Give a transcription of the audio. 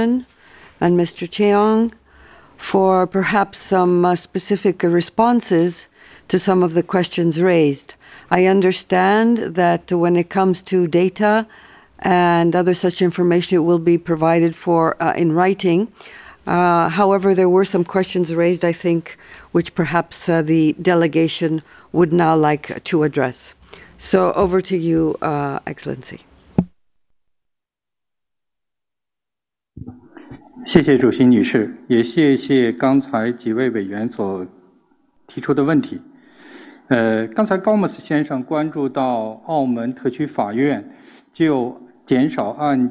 Commission and Mr. Cheong for perhaps some specific responses to some of the questions raised. I understand that when it comes to data and other such information, it will be provided for in writing. However, there were some questions raised, I think, which perhaps the delegation would now like to address. So over to you, Excellency. 谢谢主席女士，也谢谢刚才几位委员所提出的问题。刚才高莫斯先生关注到澳门特区法院就减少案